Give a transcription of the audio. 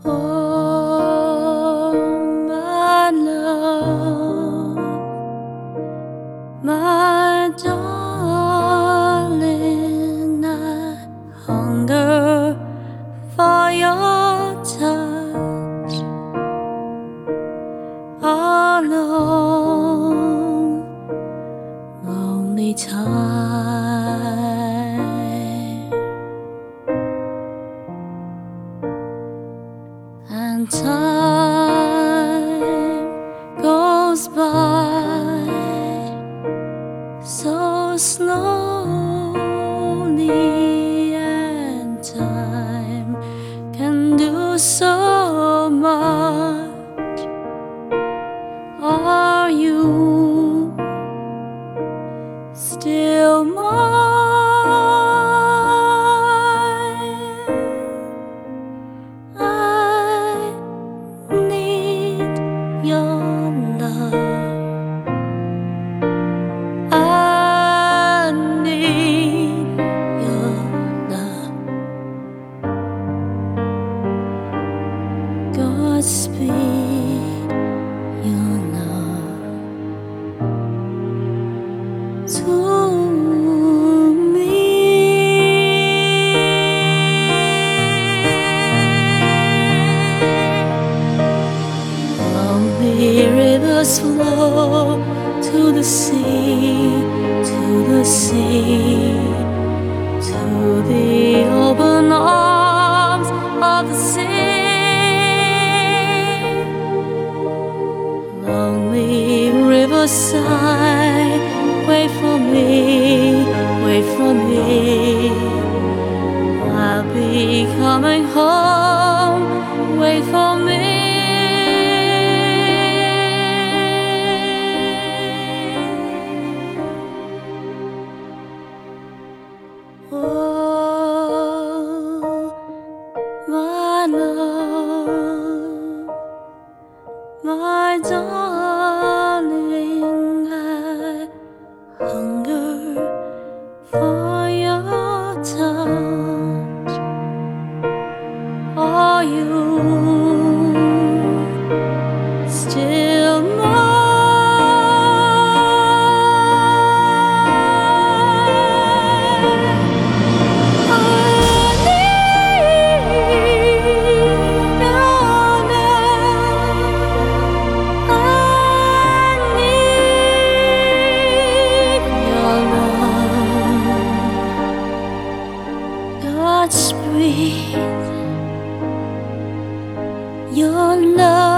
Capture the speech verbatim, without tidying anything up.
Oh, my love, my darling, I hunger for your touch. Alone, lonely time, and time goes by so slowly, and time can do so much. Are you still mine? I need your love. I need your love. Godspeed your love to me. Lonely rivers flow to the sea, to the sea, to the open arms of the sea. Lonely riverside, wait for me, wait for me. I'll be coming home, wait for me. Oh, my love, my darling, I hunger for your touch. Are you still mine? I need your love. I need your love. Godspeed your love.